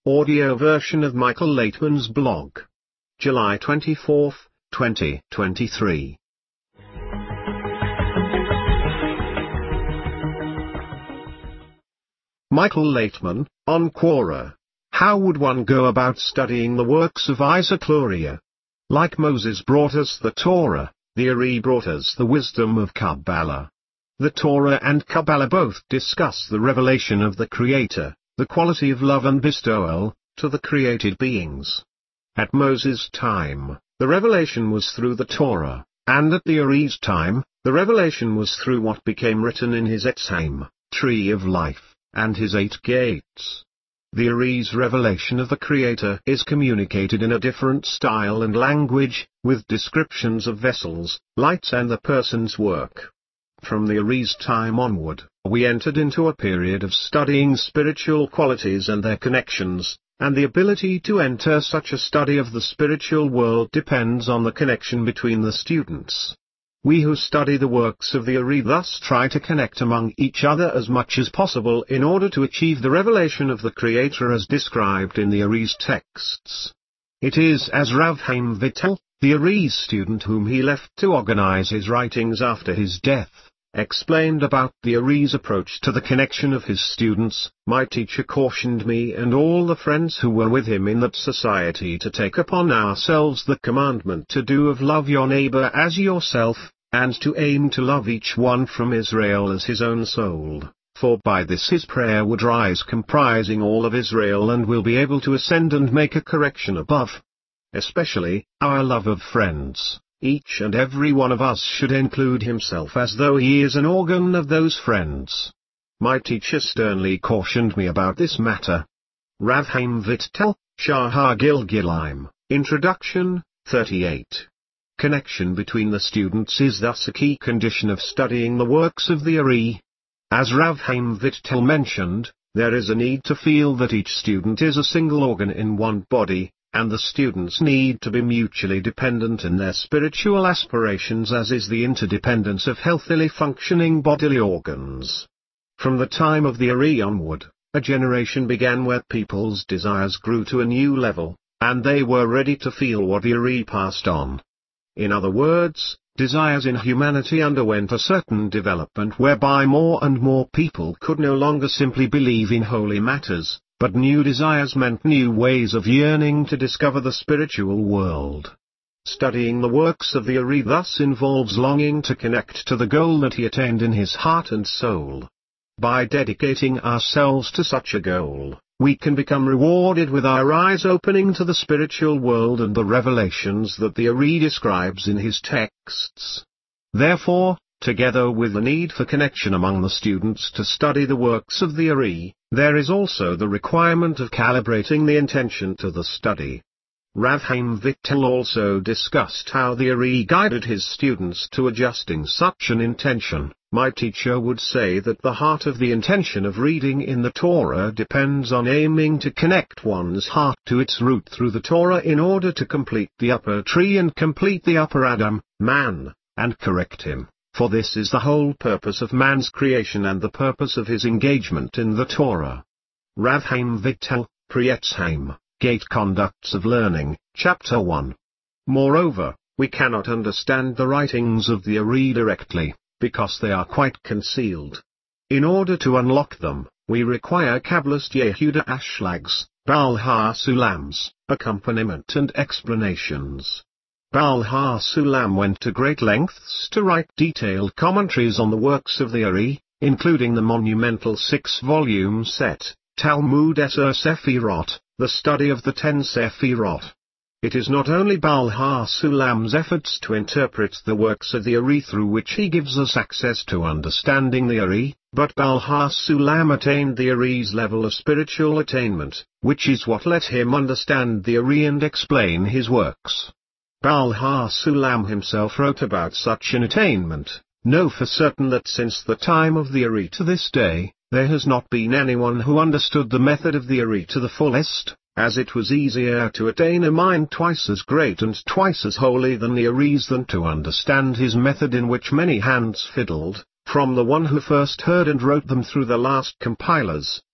audio version of Michael Laitman's blog. July 24, 2023. Michael Laitman, on Quora. How would one go about studying the works of Isaac Luria? Like Moses brought us the Torah, the Ari brought us the wisdom of Kabbalah. The Torah and Kabbalah both discuss the revelation of the Creator, the quality of love and bestowal, to the created beings. At Moses' time, the revelation was through the Torah, and at the Ari's time, the revelation was through what became written in his Etz Chaim, tree of life, and his 8 gates. The Ari's revelation of the Creator is communicated in a different style and language, with descriptions of vessels, lights and the person's work. From the Ari's time onward, we entered into a period of studying spiritual qualities and their connections, and the ability to enter such a study of the spiritual world depends on the connection between the students. We who study the works of the Ari thus try to connect among each other as much as possible in order to achieve the revelation of the Creator as described in the Ari's texts. It is as Rav Chaim Vital, the Ari's student whom he left to organize his writings after his death, explained about the Ari's approach to the connection of his students. My teacher cautioned me and all the friends who were with him in that society to take upon ourselves the commandment to do of love your neighbor as yourself, and to aim to love each one from Israel as his own soul, for by this his prayer would rise comprising all of Israel and will be able to ascend and make a correction above. Especially, our love of friends, each and every one of us should include himself as though he is an organ of those friends. My teacher sternly cautioned me about this matter. Rav Chaim Vital, Shah HaGilgilaim, Introduction, 38. Connection between the students is thus a key condition of studying the works of the Ari. As Rav Chaim Vital mentioned, there is a need to feel that each student is a single organ in one body, and the students need to be mutually dependent in their spiritual aspirations as is the interdependence of healthily functioning bodily organs. From the time of the Ari onward, a generation began where people's desires grew to a new level, and they were ready to feel what the Ari passed on. In other words, desires in humanity underwent a certain development whereby more and more people could no longer simply believe in holy matters, but new desires meant new ways of yearning to discover the spiritual world. Studying the works of the Ari thus involves longing to connect to the goal that he attained in his heart and soul. By dedicating ourselves to such a goal, we can become rewarded with our eyes opening to the spiritual world and the revelations that the Ari describes in his texts. Therefore, together with the need for connection among the students to study the works of the Ari, there is also the requirement of calibrating the intention to the study. Rav Chaim Vital also discussed how the Ari guided his students to adjusting such an intention. My teacher would say that the heart of the intention of reading in the Torah depends on aiming to connect one's heart to its root through the Torah in order to complete the upper tree and complete the upper Adam, man, and correct him, for this is the whole purpose of man's creation and the purpose of his engagement in the Torah. Rav Chaim Vital, Pri Etz Chaim, Gate Conducts of Learning, Chapter 1. Moreover, we cannot understand the writings of the Ari directly, because they are quite concealed. In order to unlock them, we require Kabbalist Yehuda Ashlag's, Baal HaSulam's, accompaniment and explanations. Baal HaSulam went to great lengths to write detailed commentaries on the works of the Ari, including the monumental 6-volume set, Talmud Eser Sefirot, the study of the 10 Sefirot. It is not only Baal HaSulam's efforts to interpret the works of the Ari through which he gives us access to understanding the Ari, but Baal HaSulam attained the Ari's level of spiritual attainment, which is what let him understand the Ari and explain his works. Baal HaSulam himself wrote about such an attainment. Know for certain that since the time of the Ari to this day, there has not been anyone who understood the method of the Ari to the fullest, as it was easier to attain a mind twice as great and twice as holy than the Ari's than to understand his method in which many hands fiddled, from the one who first heard and wrote them through the last compilers,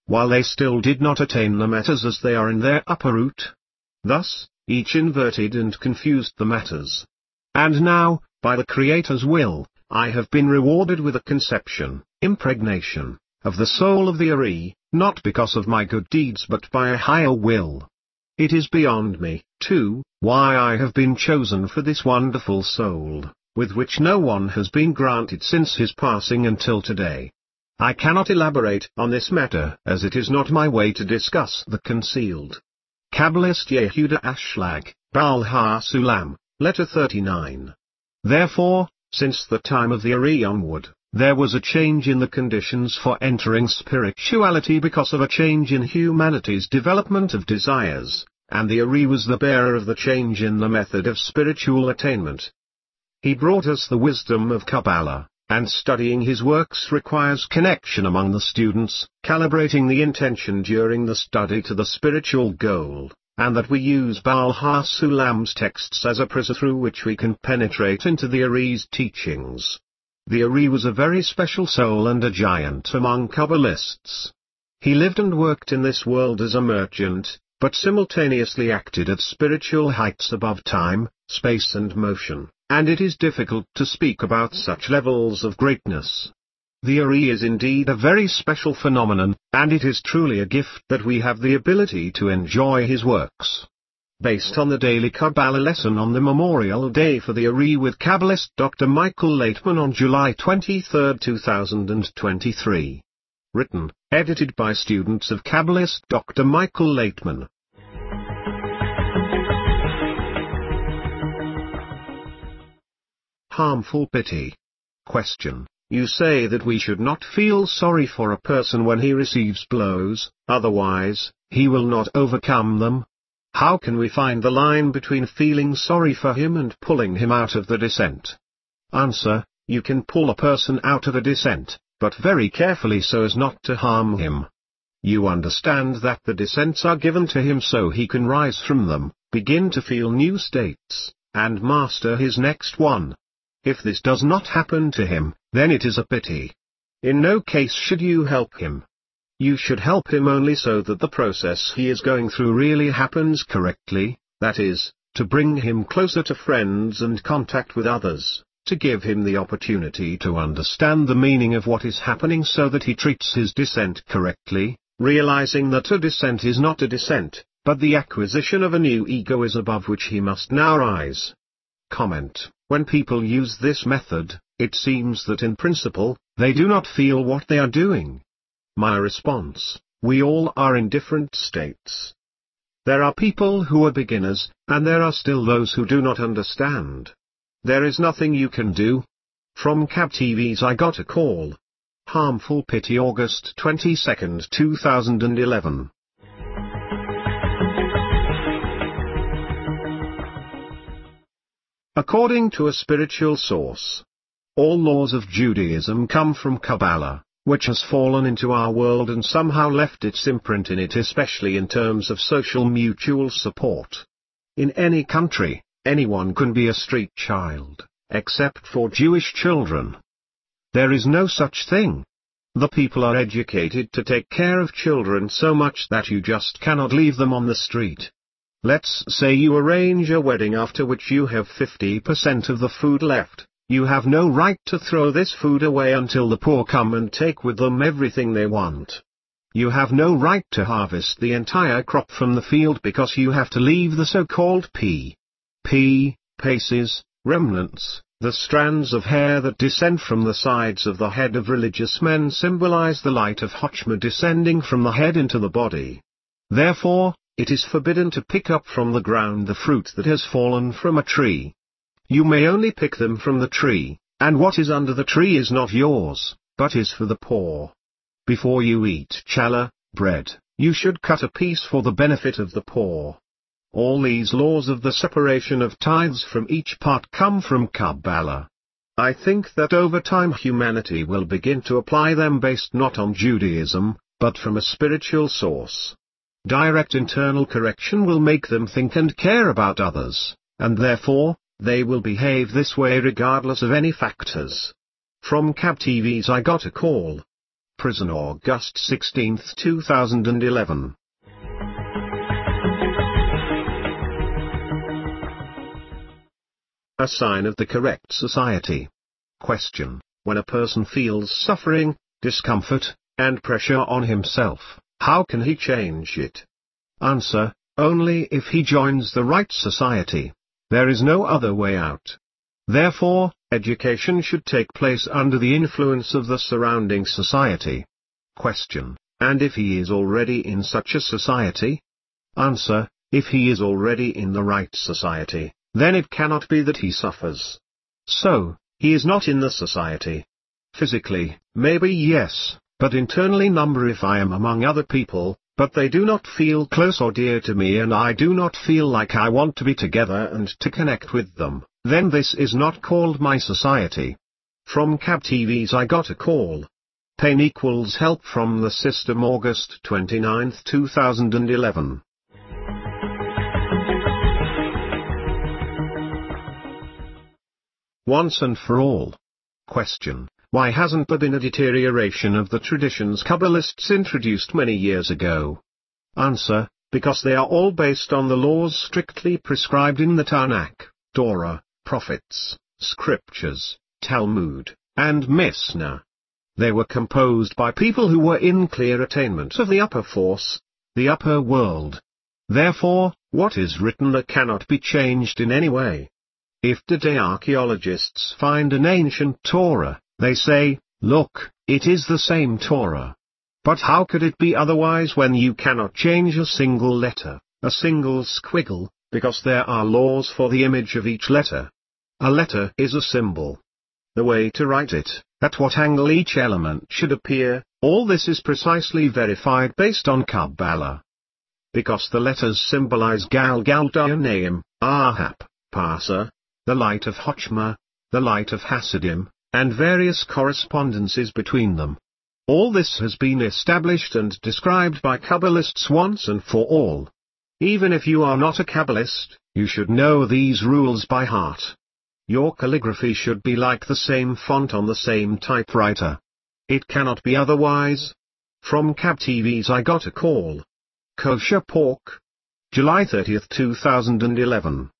while they still did not attain the matters as they are in their upper root. Thus, each inverted and confused the matters. And now, by the Creator's will, I have been rewarded with a conception, impregnation, of the soul of the Ari, not because of my good deeds but by a higher will. It is beyond me, too, why I have been chosen for this wonderful soul, with which no one has been granted since his passing until today. I cannot elaborate on this matter as it is not my way to discuss the concealed. Kabbalist Yehuda Ashlag, Baal HaSulam, Letter 39. Therefore, since the time of the Ari onward, there was a change in the conditions for entering spirituality because of a change in humanity's development of desires, and the Ari was the bearer of the change in the method of spiritual attainment. He brought us the wisdom of Kabbalah, and studying his works requires connection among the students, calibrating the intention during the study to the spiritual goal, and that we use Baal HaSulam's texts as a prism through which we can penetrate into the Ari's teachings. The Ari was a very special soul and a giant among Kabbalists. He lived and worked in this world as a merchant, but simultaneously acted at spiritual heights above time, space and motion, and it is difficult to speak about such levels of greatness. The Ari is indeed a very special phenomenon, and it is truly a gift that we have the ability to enjoy his works. Based on the daily Kabbalah lesson on the Memorial Day for the Ari with Kabbalist Dr. Michael Laitman on July 23, 2023. Written, edited by students of Kabbalist Dr. Michael Laitman. Harmful pity. Question. You say that we should not feel sorry for a person when he receives blows, otherwise, he will not overcome them. How can we find the line between feeling sorry for him and pulling him out of the descent? Answer. You can pull a person out of a descent, but very carefully so as not to harm him. You understand that the descents are given to him so he can rise from them, begin to feel new states, and master his next one. If this does not happen to him, then it is a pity. In no case should you help him. You should help him only so that the process he is going through really happens correctly, that is, to bring him closer to friends and contact with others, to give him the opportunity to understand the meaning of what is happening so that he treats his descent correctly, realizing that a descent is not a descent, but the acquisition of a new ego is above which he must now rise. Comment. When people use this method, it seems that in principle, they do not feel what they are doing. My response, we all are in different states. There are people who are beginners, and there are still those who do not understand. There is nothing you can do. From Cab TV's I Got a Call. Harmful Pity, August 22, 2011. According to a spiritual source, all laws of Judaism come from Kabbalah, which has fallen into our world and somehow left its imprint in it, especially in terms of social mutual support. In any country, anyone can be a street child, except for Jewish children. There is no such thing. The people are educated to take care of children so much that you just cannot leave them on the street. Let's say you arrange a wedding after which you have 50% of the food left. You have no right to throw this food away until the poor come and take with them everything they want. You have no right to harvest the entire crop from the field because you have to leave the so-called paces, remnants. The strands of hair that descend from the sides of the head of religious men symbolize the light of Chochmah descending from the head into the body. Therefore, it is forbidden to pick up from the ground the fruit that has fallen from a tree. You may only pick them from the tree, and what is under the tree is not yours, but is for the poor. Before you eat challah, bread, you should cut a piece for the benefit of the poor. All these laws of the separation of tithes from each part come from Kabbalah. I think that over time humanity will begin to apply them based not on Judaism, but from a spiritual source. Direct internal correction will make them think and care about others, and therefore, they will behave this way regardless of any factors. From Cab TV's I Got a Call. Prison August 16, 2011. A sign of the correct society. Question. When a person feels suffering, discomfort, and pressure on himself, how can he change it? Answer. Only if he joins the right society. There is no other way out. Therefore, education should take place under the influence of the surrounding society. Question. And if he is already in such a society? Answer. If he is already in the right society, then it cannot be that he suffers. So, he is not in the society. Physically, maybe yes, but internally number if I am among other people, but they do not feel close or dear to me and I do not feel like I want to be together and to connect with them, then this is not called my society. From Cab TV's I Got a Call. Pain equals help from the system August 29, 2011. Once and for all. Question. Why hasn't there been a deterioration of the traditions Kabbalists introduced many years ago? Answer. Because they are all based on the laws strictly prescribed in the Tanakh, Torah, prophets, scriptures, Talmud, and Mishnah. They were composed by people who were in clear attainment of the upper force, the upper world. Therefore, what is written there cannot be changed in any way. If today archaeologists find an ancient Torah, they say, look, it is the same Torah. But how could it be otherwise when you cannot change a single letter, a single squiggle, because there are laws for the image of each letter? A letter is a symbol. The way to write it, at what angle each element should appear, all this is precisely verified based on Kabbalah. Because the letters symbolize Galgaldayaneim, Ahap, Parsa, the light of Chochmah, the light of Hasidim, and various correspondences between them. All this has been established and described by Kabbalists once and for all. Even if you are not a Kabbalist, you should know these rules by heart. Your calligraphy should be like the same font on the same typewriter. It cannot be otherwise. From Cab TV's I Got a Call. Kosher pork. July 30, 2011.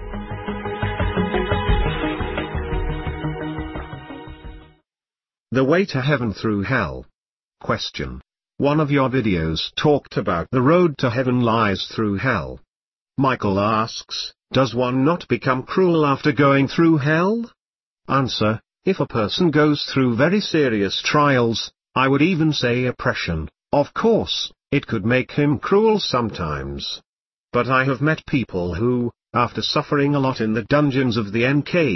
The way to heaven through hell. Question. One of your videos talked about the road to heaven lies through hell. Michael asks, does one not become cruel after going through hell? Answer. If a person goes through very serious trials, I would even say oppression, of course, it could make him cruel sometimes. But I have met people who, after suffering a lot in the dungeons of the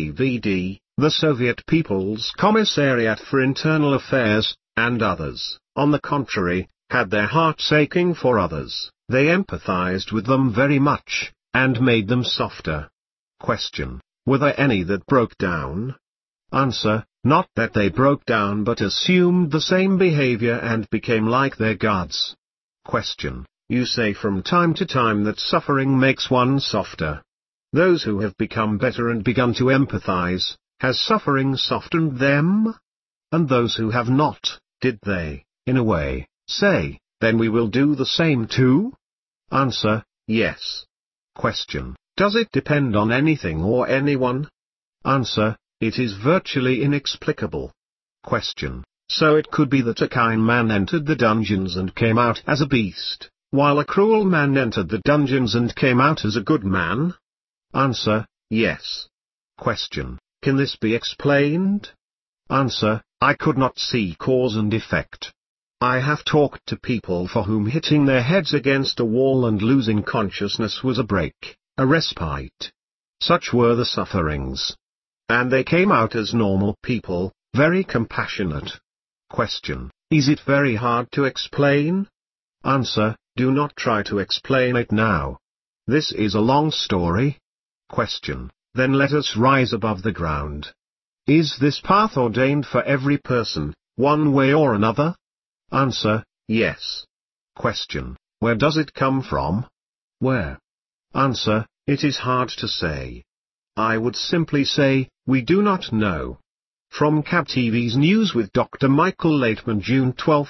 NKVD, the Soviet People's Commissariat for Internal Affairs, and others, on the contrary, had their hearts aching for others, they empathized with them very much, and made them softer. Question. Were there any that broke down? Answer. Not that they broke down but assumed the same behavior and became like their gods. Question. You say from time to time that suffering makes one softer. Those who have become better and begun to empathize, has suffering softened them? And those who have not, did they, in a way, say, then we will do the same too? Answer. Yes. Question. Does it depend on anything or anyone? Answer. It is virtually inexplicable. Question. So it could be that a kind man entered the dungeons and came out as a beast, while a cruel man entered the dungeons and came out as a good man? Answer. Yes. Question. Can this be explained? Answer. I could not see cause and effect. I have talked to people for whom hitting their heads against a wall and losing consciousness was a break, a respite. Such were the sufferings. And they came out as normal people, very compassionate. Question. Is it very hard to explain? Answer. Do not try to explain it now. This is a long story. Question. Then let us rise above the ground. Is this path ordained for every person, one way or another? Answer. Yes. Question. Where does it come from? Where? Answer. It is hard to say. I would simply say, we do not know. From CAB TV's News with Dr. Michael Laitman, June 12,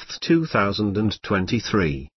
2023.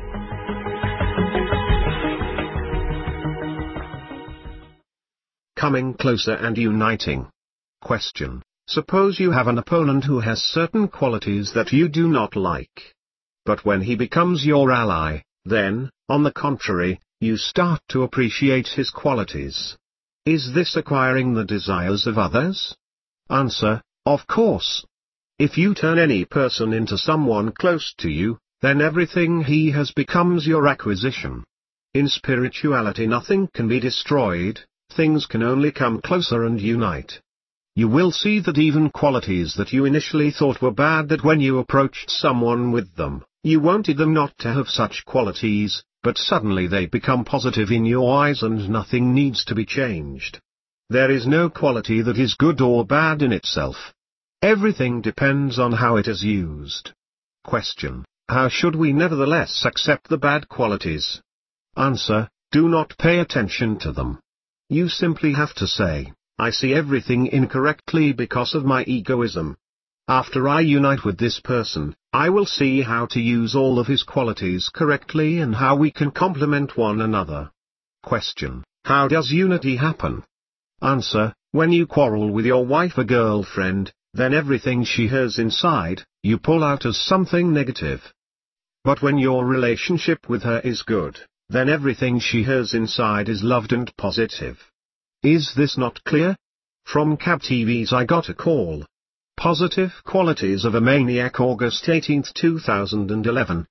Coming closer and uniting. Question: suppose you have an opponent who has certain qualities that you do not like. But when he becomes your ally, then, on the contrary, you start to appreciate his qualities. Is this acquiring the desires of others? Answer: of course. If you turn any person into someone close to you, then everything he has becomes your acquisition. In spirituality nothing can be destroyed, things can only come closer and unite. You will see that even qualities that you initially thought were bad, that when you approached someone with them, you wanted them not to have such qualities, but suddenly they become positive in your eyes and nothing needs to be changed. There is no quality that is good or bad in itself. Everything depends on how it is used. Question: how should we nevertheless accept the bad qualities? Answer: do not pay attention to them. You simply have to say, I see everything incorrectly because of my egoism. After I unite with this person, I will see how to use all of his qualities correctly and how we can complement one another. Question: how does unity happen? Answer: when you quarrel with your wife or girlfriend, then everything she has inside, you pull out as something negative. But when your relationship with her is good, then everything she has inside is loved and positive. Is this not clear? From CAB TV's I Got a Call. Positive Qualities of a Maniac, August 18, 2011.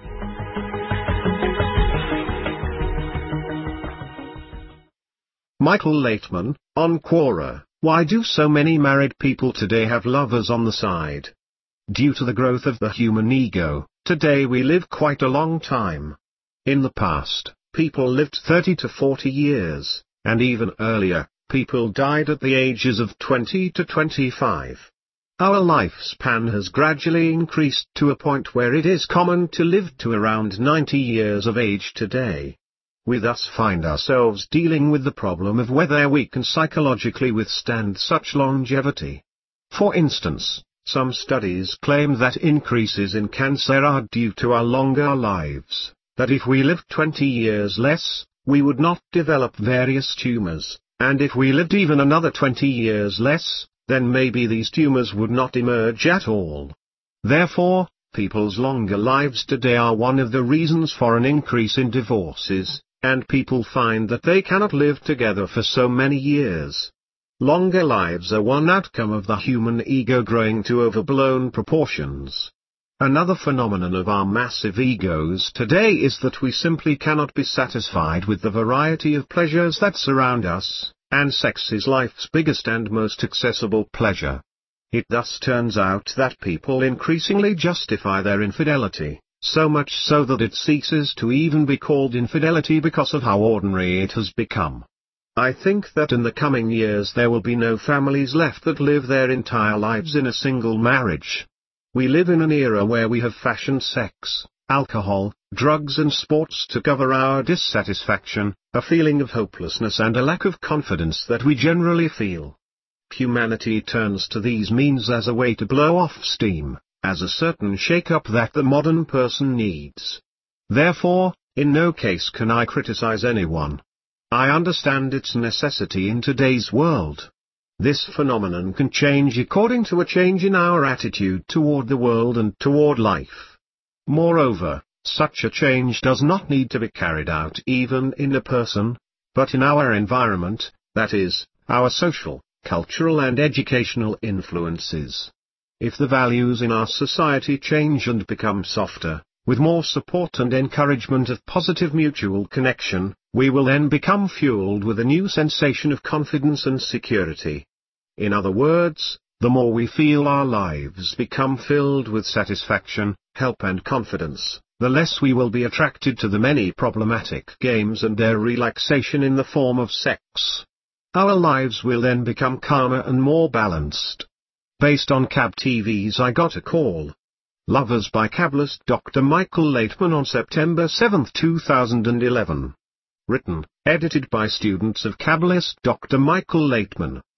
Michael Laitman, on Quora: why do so many married people today have lovers on the side? Due to the growth of the human ego, today we live quite a long time. In the past, people lived 30 to 40 years, and even earlier, people died at the ages of 20 to 25. Our lifespan has gradually increased to a point where it is common to live to around 90 years of age today. We thus find ourselves dealing with the problem of whether we can psychologically withstand such longevity. For instance, some studies claim that increases in cancer are due to our longer lives, that if we lived 20 years less, we would not develop various tumors, and if we lived even another 20 years less, then maybe these tumors would not emerge at all. Therefore, people's longer lives today are one of the reasons for an increase in divorces, and people find that they cannot live together for so many years. Longer lives are one outcome of the human ego growing to overblown proportions. Another phenomenon of our massive egos today is that we simply cannot be satisfied with the variety of pleasures that surround us, and sex is life's biggest and most accessible pleasure. It thus turns out that people increasingly justify their infidelity, so much so that it ceases to even be called infidelity because of how ordinary it has become. I think that in the coming years there will be no families left that live their entire lives in a single marriage. We live in an era where we have fashioned sex, alcohol, drugs and sports to cover our dissatisfaction, a feeling of hopelessness and a lack of confidence that we generally feel. Humanity turns to these means as a way to blow off steam, as a certain shake-up that the modern person needs. Therefore, in no case can I criticize anyone. I understand its necessity in today's world. This phenomenon can change according to a change in our attitude toward the world and toward life. Moreover, such a change does not need to be carried out even in a person, but in our environment, that is, our social, cultural and educational influences. If the values in our society change and become softer, with more support and encouragement of positive mutual connection, we will then become fueled with a new sensation of confidence and security. In other words, the more we feel our lives become filled with satisfaction, help and confidence, the less we will be attracted to the many problematic games and their relaxation in the form of sex. Our lives will then become calmer and more balanced. Based on CAB TV's I Got a Call. Lovers by Cabalist Dr. Michael Laitman on September 7, 2011. Written, edited by students of Cabalist Dr. Michael Laitman.